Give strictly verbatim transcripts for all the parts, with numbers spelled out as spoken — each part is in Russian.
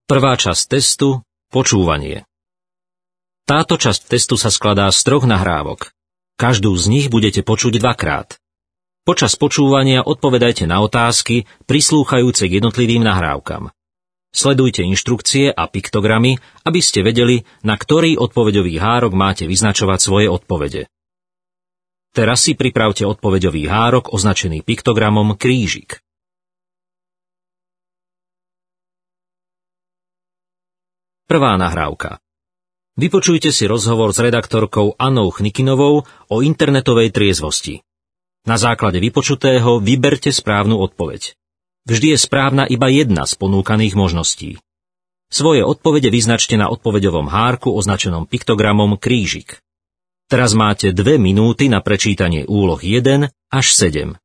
Prvá časť testu – počúvanie. Táto časť testu sa skladá z troch nahrávok. Každú z nich budete počuť dvakrát. Počas počúvania odpovedajte na otázky prislúchajúce k jednotlivým nahrávkam. Sledujte inštrukcie a piktogramy, aby ste vedeli, na ktorý odpoveďový hárok máte vyznačovať svoje odpovede. Teraz si pripravte odpoveďový hárok označený piktogramom krížik. Prvá nahrávka. Vypočujte si rozhovor s redaktorkou Annou Chnikinovou o internetovej triezvosti. Na základe vypočutého vyberte správnu odpoveď. Vždy je správna iba jedna z ponúkaných možností. Svoje odpovede vyznačte na odpoveďovom hárku označenom piktogramom krížik. Teraz máte dve minúty na prečítanie úloh jeden až sedem.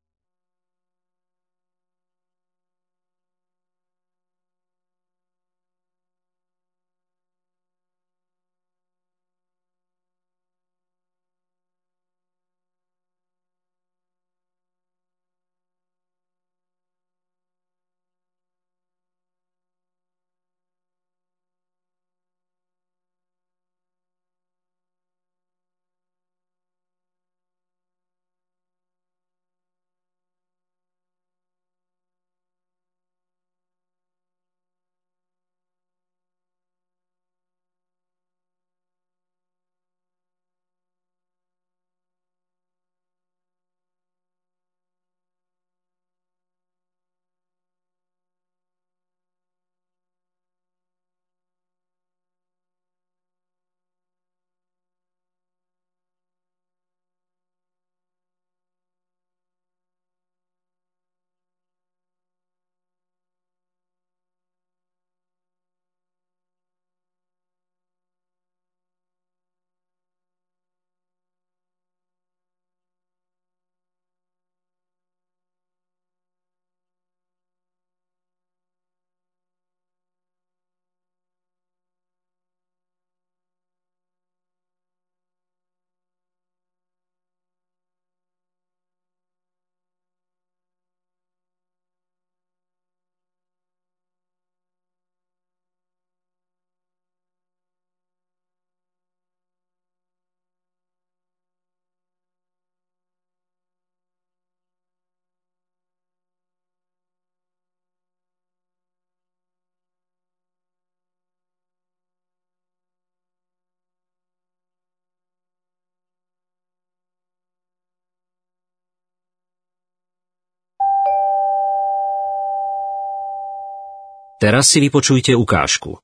Teraz si vypočujte ukážку.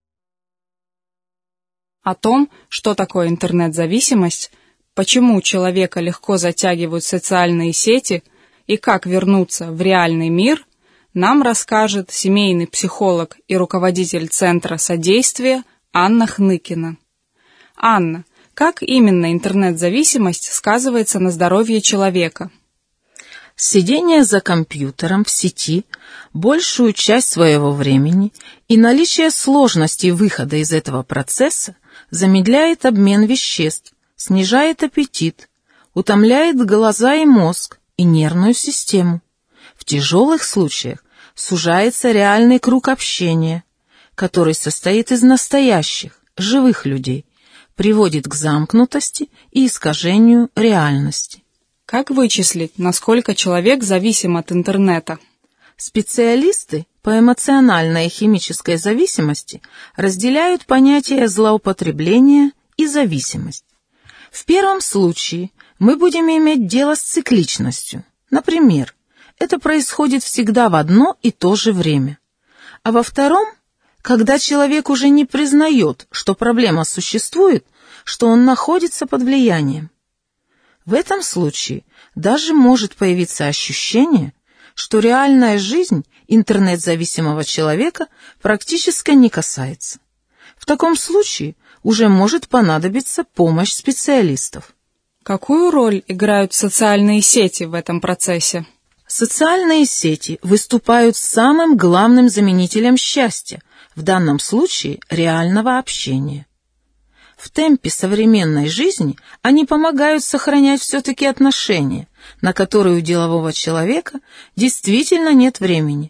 О том, что такое интернет-зависимость, почему человека легко затягивают социальные сети и как вернуться в реальный мир, нам расскажет семейный психолог и руководитель Центра содействия Анна Хныкина. Анна, как именно интернет-зависимость сказывается на здоровье человека? Сидение за компьютером в сети большую часть своего времени и наличие сложностей выхода из этого процесса замедляет обмен веществ, снижает аппетит, утомляет глаза и мозг и нервную систему. В тяжелых случаях сужается реальный круг общения, который состоит из настоящих, живых людей, приводит к замкнутости и искажению реальности. Как вычислить, насколько человек зависим от интернета? Специалисты по эмоциональной и химической зависимости разделяют понятия злоупотребления и зависимость. В первом случае мы будем иметь дело с цикличностью. Например, это происходит всегда в одно и то же время. А во втором, когда человек уже не признает, что проблема существует, что он находится под влиянием. В этом случае даже может появиться ощущение, что реальная жизнь интернет-зависимого человека практически не касается. В таком случае уже может понадобиться помощь специалистов. Какую роль играют социальные сети в этом процессе? Социальные сети выступают самым главным заменителем счастья, в данном случае реального общения. В темпе современной жизни они помогают сохранять все-таки отношения, на которые у делового человека действительно нет времени.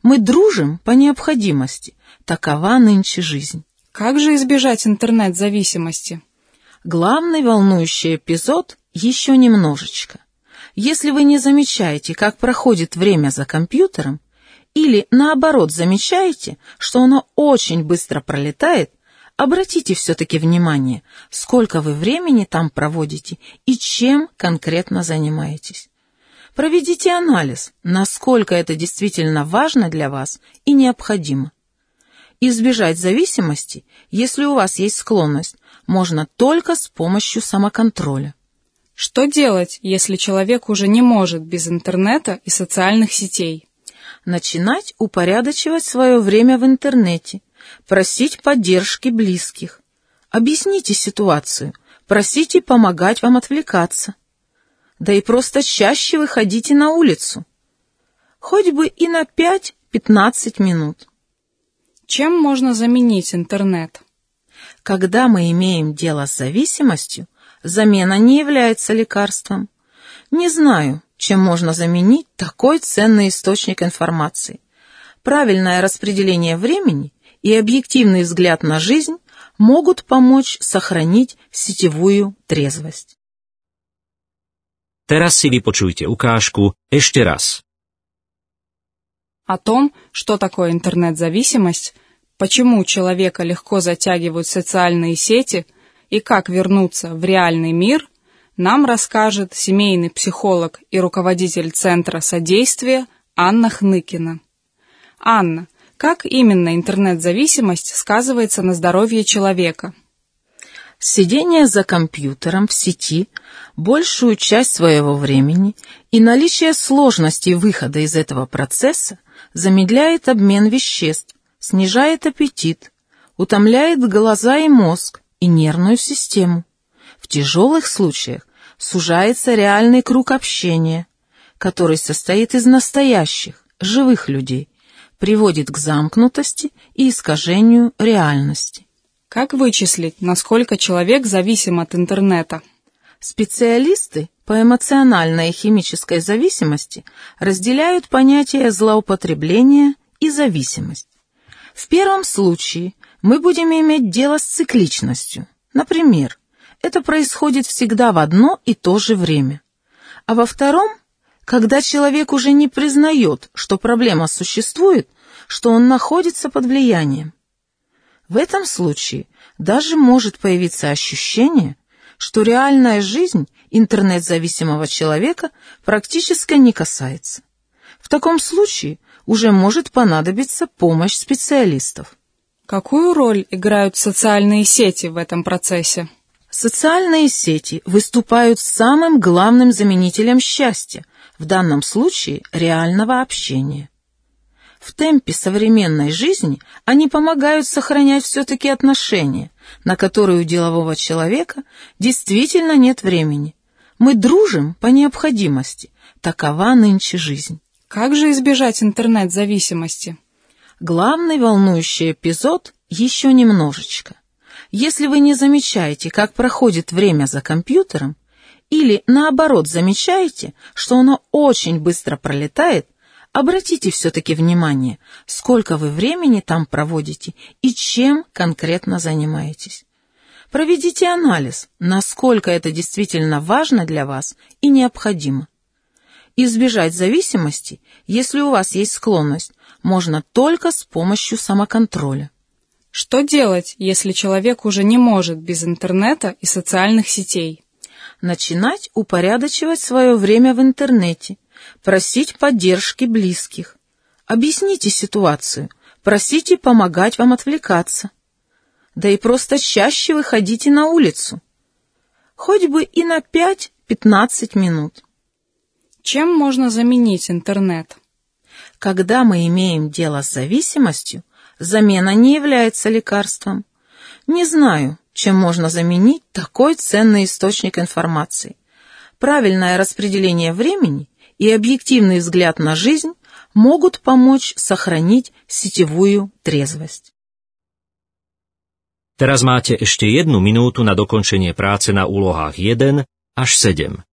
Мы дружим по необходимости. Такова нынче жизнь. Как же избежать интернет-зависимости? Главный волнующий эпизод еще немножечко. Если вы не замечаете, как проходит время за компьютером, или, наоборот, замечаете, что оно очень быстро пролетает, обратите все-таки внимание, сколько вы времени там проводите и чем конкретно занимаетесь. Проведите анализ, насколько это действительно важно для вас и необходимо. Избежать зависимости, если у вас есть склонность, можно только с помощью самоконтроля. Что делать, если человек уже не может без интернета и социальных сетей? Начинать упорядочивать свое время в интернете, просить поддержки близких. Объясните ситуацию, просите помогать вам отвлекаться. Да и просто чаще выходите на улицу. Хоть бы и на пять-пятнадцать минут. Чем можно заменить интернет? Когда мы имеем дело с зависимостью, замена не является лекарством. Не знаю, чем можно заменить такой ценный источник информации. Правильное распределение времени и объективный взгляд на жизнь могут помочь сохранить сетевую трезвость. Teraz si vypočujte ukážku ešte raz. О том, что такое интернет-зависимость, почему человека легко затягивают социальные сети и как вернуться в реальный мир, нам расскажет семейный психолог и руководитель Центра содействия Анна Хныкина. Анна, как именно интернет-зависимость сказывается на здоровье человека? Сидение за компьютером в сети большую часть своего времени и наличие сложностей выхода из этого процесса замедляет обмен веществ, снижает аппетит, утомляет глаза и мозг и нервную систему. В тяжелых случаях сужается реальный круг общения, который состоит из настоящих, живых людей, приводит к замкнутости и искажению реальности. Как вычислить, насколько человек зависим от интернета? Специалисты по эмоциональной и химической зависимости разделяют понятия злоупотребления и зависимость. В первом случае мы будем иметь дело с цикличностью. Например, это происходит всегда в одно и то же время. А во втором, когда человек уже не признает, что проблема существует, что он находится под влиянием. В этом случае даже может появиться ощущение, что реальная жизнь интернет-зависимого человека практически не касается. В таком случае уже может понадобиться помощь специалистов. Какую роль играют социальные сети в этом процессе? Социальные сети выступают самым главным заменителем счастья, в данном случае реального общения. В темпе современной жизни они помогают сохранять все-таки отношения, на которые у делового человека действительно нет времени. Мы дружим по необходимости. Такова нынче жизнь. Как же избежать интернет-зависимости? Главный волнующий эпизод еще немножечко. Если вы не замечаете, как проходит время за компьютером, или, наоборот, замечаете, что оно очень быстро пролетает, обратите все-таки внимание, сколько вы времени там проводите и чем конкретно занимаетесь. Проведите анализ, насколько это действительно важно для вас и необходимо. Избежать зависимости, если у вас есть склонность, можно только с помощью самоконтроля. Что делать, если человек уже не может без интернета и социальных сетей? Начинать упорядочивать свое время в интернете, просить поддержки близких. Объясните ситуацию, просите помогать вам отвлекаться. Да и просто чаще выходите на улицу. Хоть бы и на пять-пятнадцать минут. Чем можно заменить интернет? Когда мы имеем дело с зависимостью, замена не является лекарством. Не знаю, чем можно заменить такой ценный источник информации. Правильное распределение времени и объективный взгляд на жизнь могут помочь сохранить сетевую трезвость. Teraz máte ešte jednu minútu na dokončenie práce na úlohách jeden až sedem.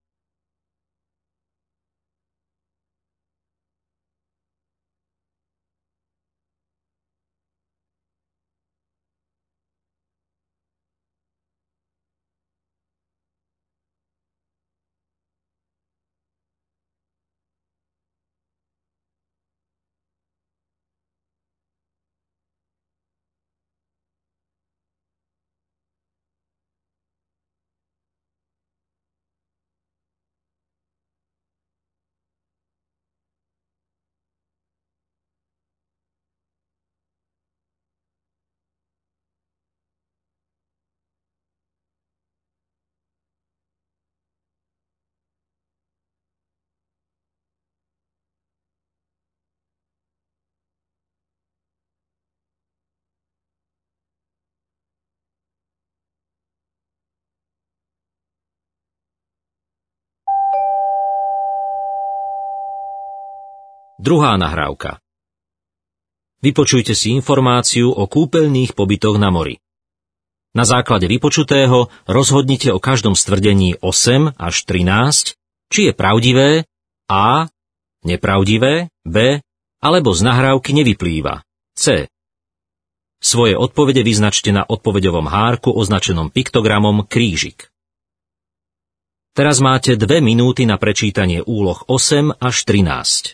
Druhá nahrávka. Vypočujte si informáciu o kúpeľných pobytoch na mori. Na základe vypočutého rozhodnite o každom stvrdení osem až trinásť, či je pravdivé, A, nepravdivé, B, alebo z nahrávky nevyplýva, C. Svoje odpovede vyznačte na odpoveďovom hárku označenom piktogramom krížik. Teraz máte dve minúty na prečítanie úloh osem až trinásť.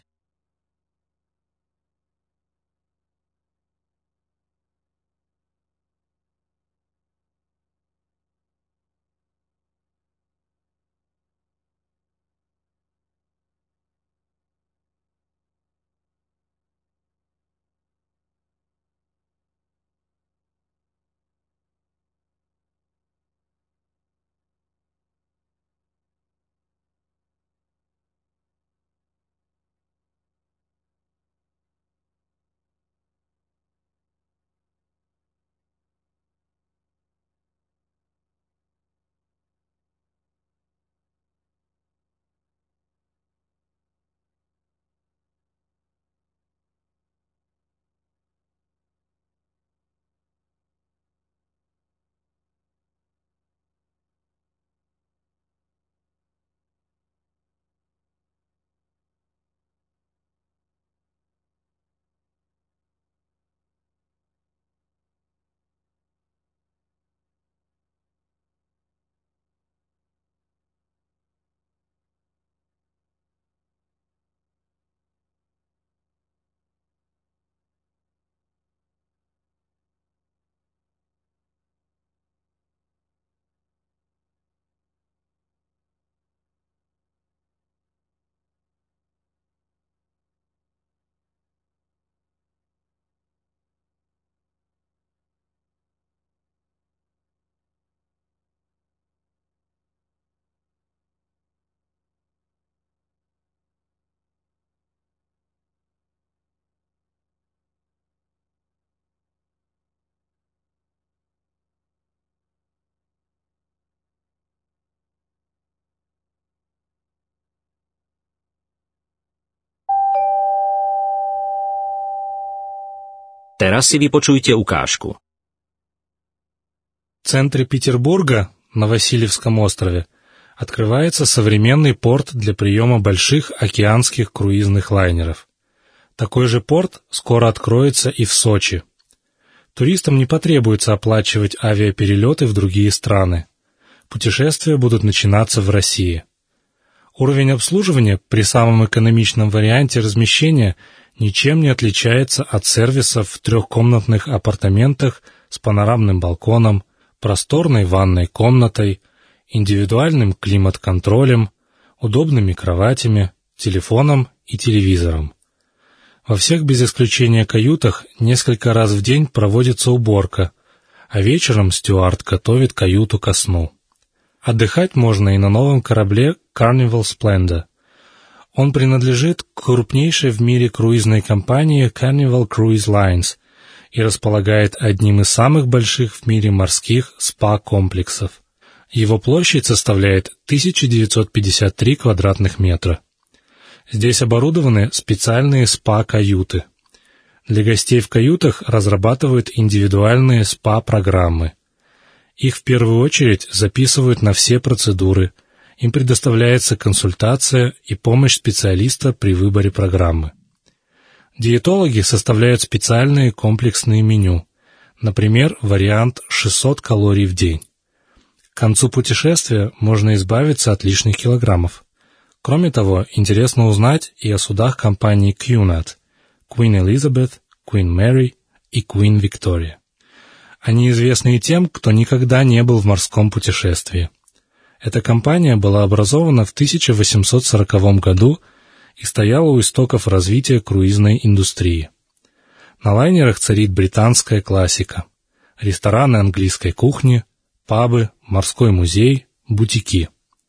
Teraz si vypočujte ukážку. В центре Петербурга, на Васильевском острове, открывается современный порт для приема больших океанских круизных лайнеров. Такой же порт скоро откроется и в Сочи. Туристам не потребуется оплачивать авиаперелеты в другие страны. Путешествия будут начинаться в России. Уровень обслуживания при самом экономичном варианте размещения ничем не отличается от сервисов в трехкомнатных апартаментах с панорамным балконом, просторной ванной комнатой, индивидуальным климат-контролем, удобными кроватями, телефоном и телевизором. Во всех без исключения каютах несколько раз в день проводится уборка, а вечером стюард готовит каюту ко сну. Отдыхать можно и на новом корабле Carnival Splendor. Он принадлежит к крупнейшей в мире круизной компании Carnival Cruise Lines и располагает одним из самых больших в мире морских спа-комплексов. Его площадь составляет тысяча девятьсот пятьдесят три квадратных метра. Здесь оборудованы специальные спа-каюты. Для гостей в каютах разрабатывают индивидуальные спа-программы. Их в первую очередь записывают на все процедуры. Им предоставляется консультация и помощь специалиста при выборе программы. Диетологи составляют специальные комплексные меню, например, вариант шестьсот калорий в день. К концу путешествия можно избавиться от лишних килограммов. Кроме того, интересно узнать и о судах компании Cunard, Queen Elizabeth, Queen Mary и Queen Victoria. Они известны и тем, кто никогда не был в морском путешествии. Эта компания была образована в тысяча восемьсот сороковом году и стояла у истоков развития круизной индустрии. На лайнерах царит британская классика: рестораны английской кухни, пабы, морской музей, бутики.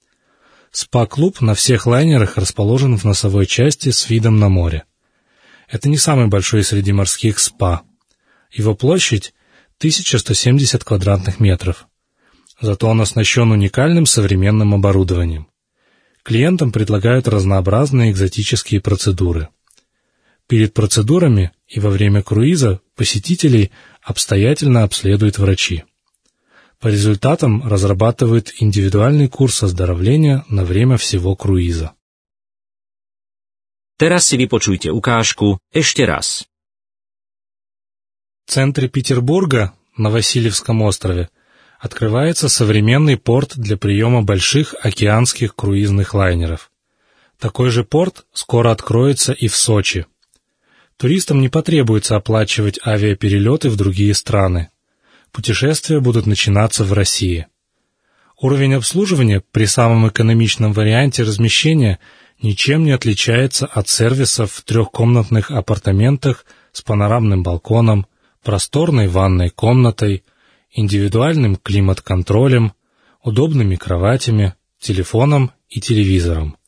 Спа-клуб на всех лайнерах расположен в носовой части с видом на море. Это не самый большой среди морских спа. Его площадь — тысяча сто семьдесят квадратных метров. Зато он оснащен уникальным современным оборудованием. Клиентам предлагают разнообразные экзотические процедуры. Перед процедурами и во время круиза посетителей обстоятельно обследуют врачи. По результатам разрабатывают индивидуальный курс оздоровления на время всего круиза. Teraz si vypočujte ukážku ešte raz. В центре Петербурга, на Васильевском острове, открывается современный порт для приема больших океанских круизных лайнеров. Такой же порт скоро откроется и в Сочи. Туристам не потребуется оплачивать авиаперелеты в другие страны. Путешествия будут начинаться в России. Уровень обслуживания при самом экономичном варианте размещения ничем не отличается от сервисов в трехкомнатных апартаментах с панорамным балконом, просторной ванной комнатой, индивидуальным климат-контролем, удобными кроватями, телефоном и телевизором.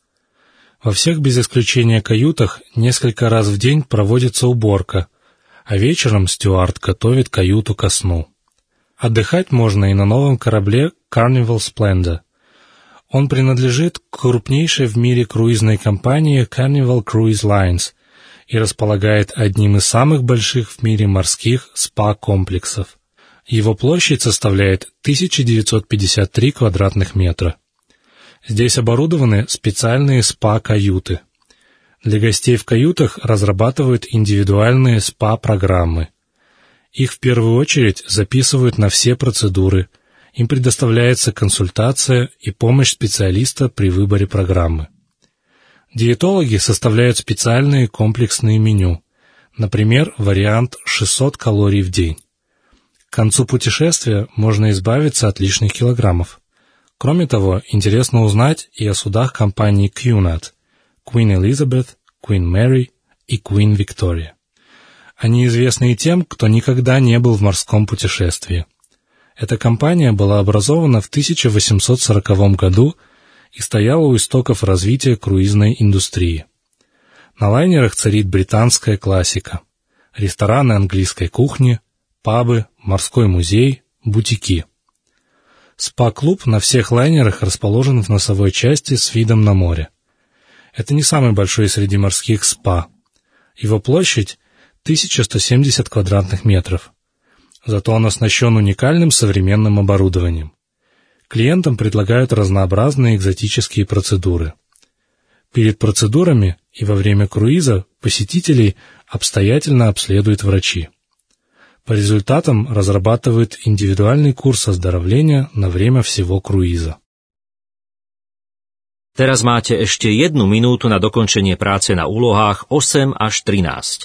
Во всех без исключения каютах несколько раз в день проводится уборка, а вечером стюард готовит каюту ко сну. Отдыхать можно и на новом корабле Carnival Splendor. Он принадлежит к крупнейшей в мире круизной компании Carnival Cruise Lines и располагает одним из самых больших в мире морских спа-комплексов. Его площадь составляет тысяча девятьсот пятьдесят три квадратных метра. Здесь оборудованы специальные спа-каюты. Для гостей в каютах разрабатывают индивидуальные спа-программы. Их в первую очередь записывают на все процедуры. Им предоставляется консультация и помощь специалиста при выборе программы. Диетологи составляют специальные комплексные меню, например, вариант шестьсот калорий в день. К концу путешествия можно избавиться от лишних килограммов. Кроме того, интересно узнать и о судах компании Cunard, Queen Elizabeth, Queen Mary и Queen Victoria. Они известны и тем, кто никогда не был в морском путешествии. Эта компания была образована в тысяча восемьсот сороковом году и стояла у истоков развития круизной индустрии. На лайнерах царит британская классика: рестораны английской кухни, пабы, морской музей, бутики. Спа-клуб на всех лайнерах расположен в носовой части с видом на море. Это не самый большой среди морских спа. Его площадь — тысяча сто семьдесят квадратных метров. Зато он оснащен уникальным современным оборудованием. Клиентам предлагают разнообразные экзотические процедуры. Перед процедурами и во время круиза посетителей обстоятельно обследуют врачи. По результатам разрабатывают индивидуальный курс оздоровления на время всего круиза. Teraz máte ešte jednu minútu na dokončenie práce na úlohách osem až trinásť.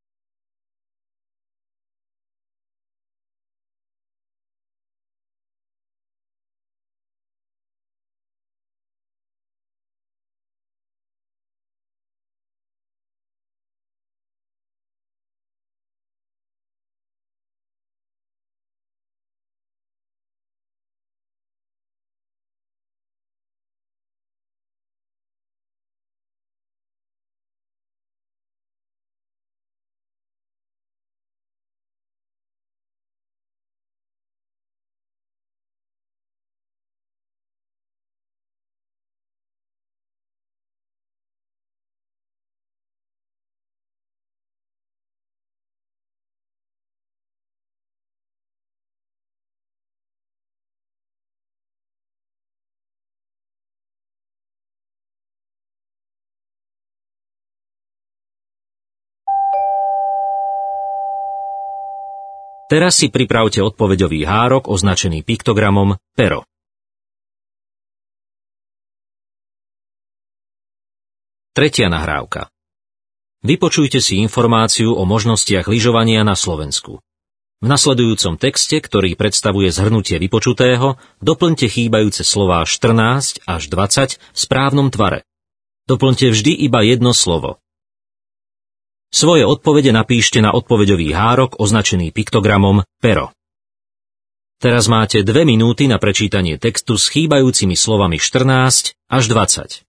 Teraz si pripravte odpoveďový hárok označený piktogramom pero. Tretia nahrávka. Vypočujte si informáciu o možnostiach lyžovania na Slovensku. V nasledujúcom texte, ktorý predstavuje zhrnutie vypočutého, doplňte chýbajúce slová štrnásť až dvadsať v správnom tvare. Doplňte vždy iba jedno slovo. Svoje odpovede napíšte na odpoveďový hárok označený piktogramom pero. Teraz máte dve minúty na prečítanie textu s chýbajúcimi slovami štrnásť až dvadsať.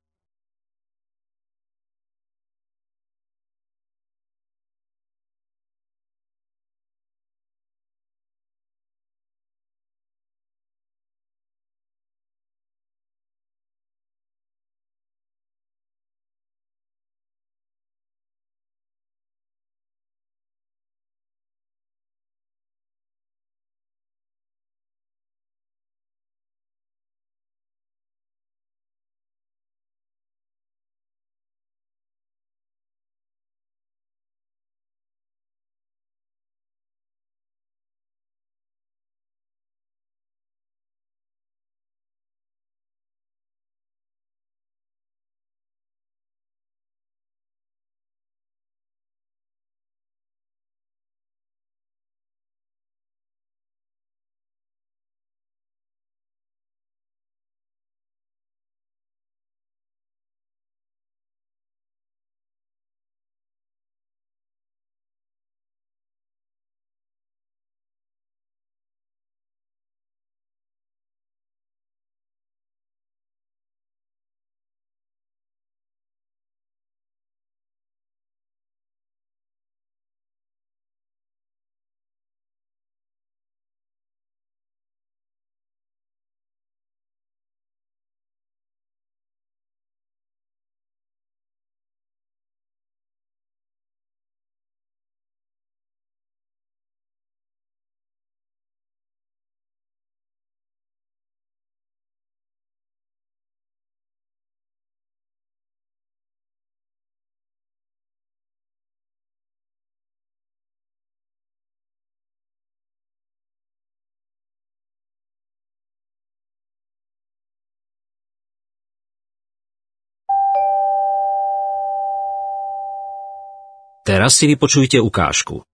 Teraz si vypočujte ukážku.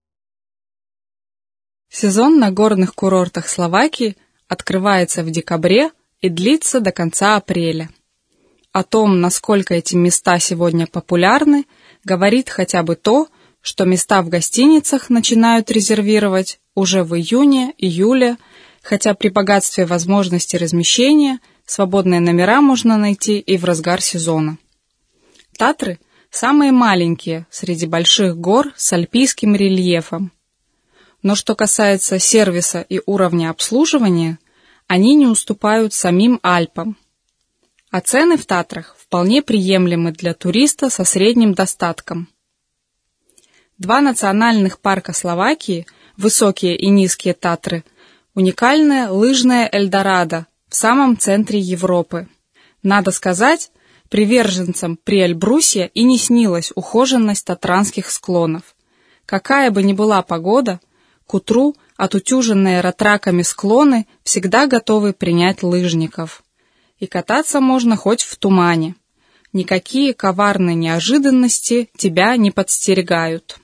Сезон на горных курортах Словакии открывается в декабре и длится до конца апреля. О том, насколько эти места сегодня популярны, говорит хотя бы то, что места в гостиницах начинают резервировать уже в июне-июле, хотя при богатстве возможностей размещения свободные номера можно найти и в разгар сезона. Татры – самые маленькие среди больших гор с альпийским рельефом. Но что касается сервиса и уровня обслуживания, они не уступают самим Альпам. А цены в Татрах вполне приемлемы для туриста со средним достатком. Два национальных парка Словакии, высокие и низкие Татры, уникальное лыжное Эльдорадо в самом центре Европы. Надо сказать, приверженцам Приэльбрусья и не снилась ухоженность татранских склонов. Какая бы ни была погода, к утру отутюженные ратраками склоны всегда готовы принять лыжников. И кататься можно хоть в тумане. Никакие коварные неожиданности тебя не подстерегают.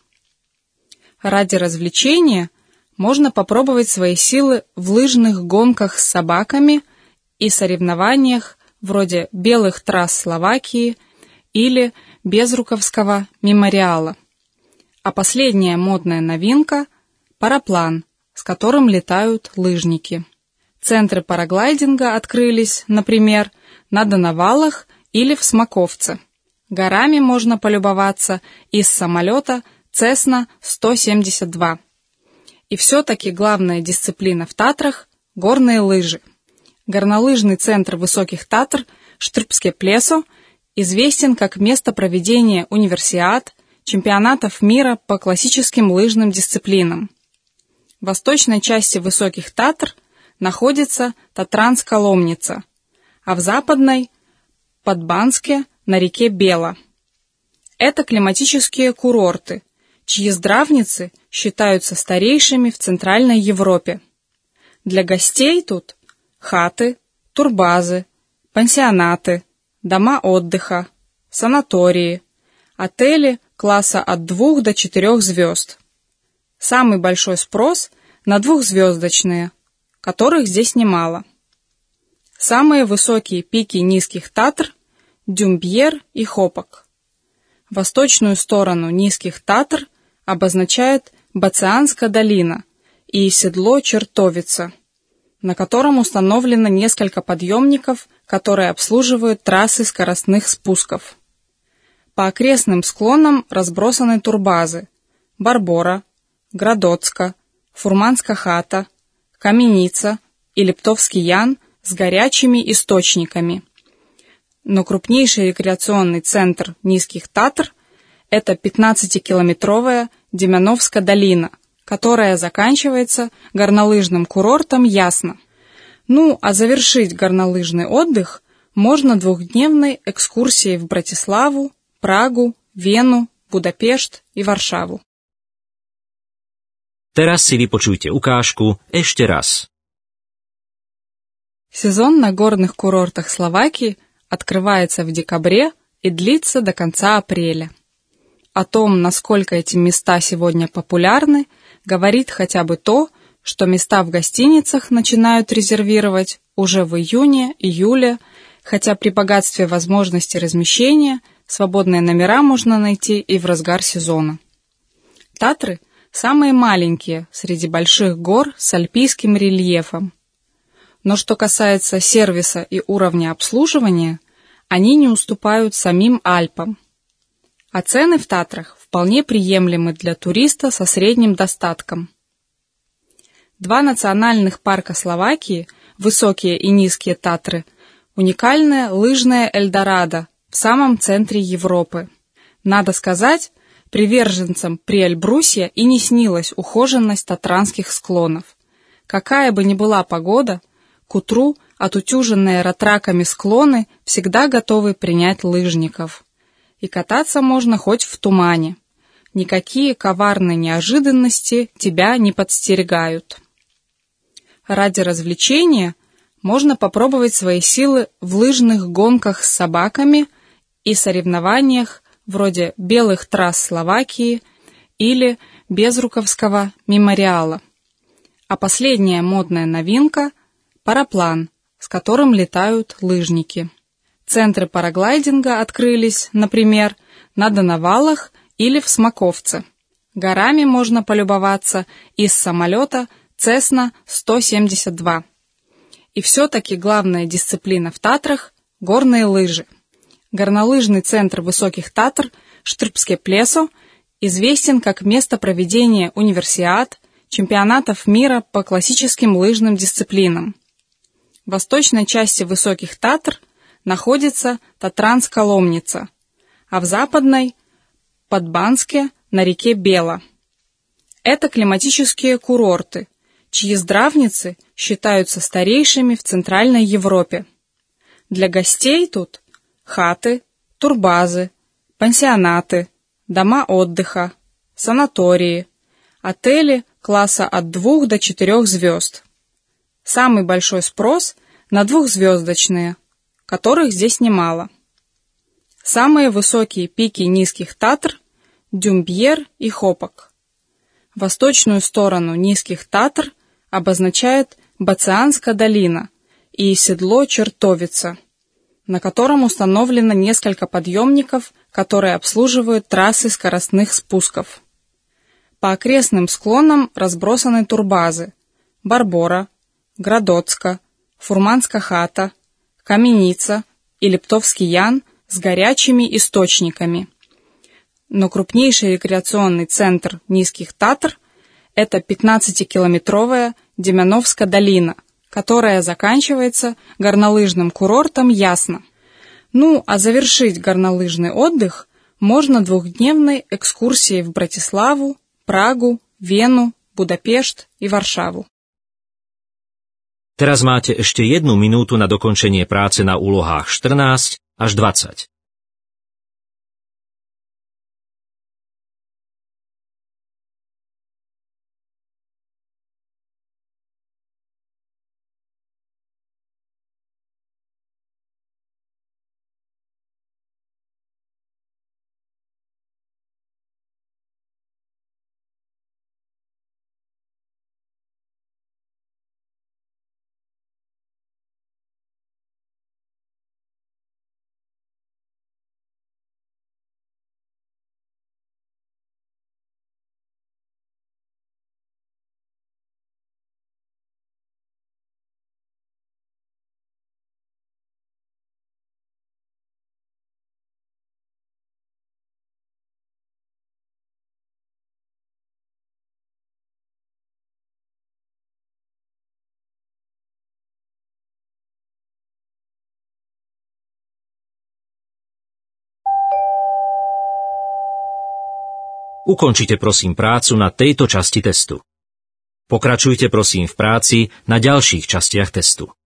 Ради развлечения можно попробовать свои силы в лыжных гонках с собаками и соревнованиях вроде белых трасс Словакии или Безруковского мемориала. А последняя модная новинка – параплан, с которым летают лыжники. Центры параглайдинга открылись, например, на Доновалах или в Смоковце. Горами можно полюбоваться из самолета Цесна сто семьдесят два. И все-таки главная дисциплина в Татрах – горные лыжи. Горнолыжный центр высоких Татр Штрбске Плесо известен как место проведения универсиад, чемпионатов мира по классическим лыжным дисциплинам. В восточной части высоких Татр находится Татранская Ломница, а в западной – Подбанске на реке Бела. Это климатические курорты, чьи здравницы считаются старейшими в Центральной Европе. Для гостей тут хаты, турбазы, пансионаты, дома отдыха, санатории, отели класса от двух до четырех звезд. Самый большой спрос на двухзвездочные, которых здесь немало. Самые высокие пики низких Татр – Дюмбьер и Хопок. Восточную сторону низких Татр обозначает Бацианская долина и седло Чертовица, на котором установлено несколько подъемников, которые обслуживают трассы скоростных спусков. По окрестным склонам разбросаны турбазы – Барбора, Градоцка, Фурманска хата, Каменица и Лептовский Ян с горячими источниками. Но крупнейший рекреационный центр низких Татр – это пятнадцатикилометровая Демяновская долина, которая заканчивается горнолыжным курортом Ясно. Ну, а завершить горнолыжный отдых можно двухдневной экскурсией в Братиславу, Прагу, Вену, Будапешт и Варшаву. Teraz si vypočujte ukážku ešte raz. Сезон на горных курортах Словакии открывается в декабре и длится до конца апреля. О том, насколько эти места сегодня популярны, говорит хотя бы то, что места в гостиницах начинают резервировать уже в июне-июле, хотя при богатстве возможностей размещения свободные номера можно найти и в разгар сезона. Татры – самые маленькие среди больших гор с альпийским рельефом. Но что касается сервиса и уровня обслуживания, они не уступают самим Альпам. А цены в Татрах вполне приемлемы для туриста со средним достатком. Два национальных парка Словакии, высокие и низкие Татры, уникальное лыжное Эльдорадо в самом центре Европы. Надо сказать, приверженцам Приэльбрусья и не снилась ухоженность татранских склонов. Какая бы ни была погода, к утру отутюженные ратраками склоны всегда готовы принять лыжников. И кататься можно хоть в тумане. Никакие коварные неожиданности тебя не подстерегают. Ради развлечения можно попробовать свои силы в лыжных гонках с собаками и соревнованиях вроде белых трасс Словакии или Безруковского мемориала. А последняя модная новинка – параплан, с которым летают лыжники. Центры параглайдинга открылись, например, на Доновалах или в Смоковце. Горами можно полюбоваться из самолета Цесна сто семьдесят два. И все-таки главная дисциплина в Татрах – горные лыжи. Горнолыжный центр Высоких Татр Штрбске Плесо известен как место проведения универсиад, чемпионатов мира по классическим лыжным дисциплинам. В восточной части Высоких Татр находится Татранска-Ломница, а в западной – Подбанске на реке Бела. Это климатические курорты, чьи здравницы считаются старейшими в Центральной Европе. Для гостей тут хаты, турбазы, пансионаты, дома отдыха, санатории, отели класса от двух до четырех звезд. Самый большой спрос на двухзвездочные, которых здесь немало. Самые высокие пики Низких Татр – Дюмбьер и Хопок. Восточную сторону Низких Татр обозначает Бацианская долина и седло Чертовица, на котором установлено несколько подъемников, которые обслуживают трассы скоростных спусков. По окрестным склонам разбросаны турбазы – Барбора, Градоцка, Фурманска хата, Каменица и Лептовский ян с горячими источниками. Но крупнейший рекреационный центр Низких Татр – это пятнадцатикилометровая Демяновская долина, которая заканчивается горнолыжным курортом Ясно. Ну, а завершить горнолыжный отдых можно двухдневной экскурсией в Братиславу, Прагу, Вену, Budapešť i Varšavu. Teraz máte ešte jednu minútu na dokončenie práce na úlohách štrnásť až dvadsať. Ukončite prosím prácu na tejto časti testu. Pokračujte prosím v práci na ďalších častiach testu.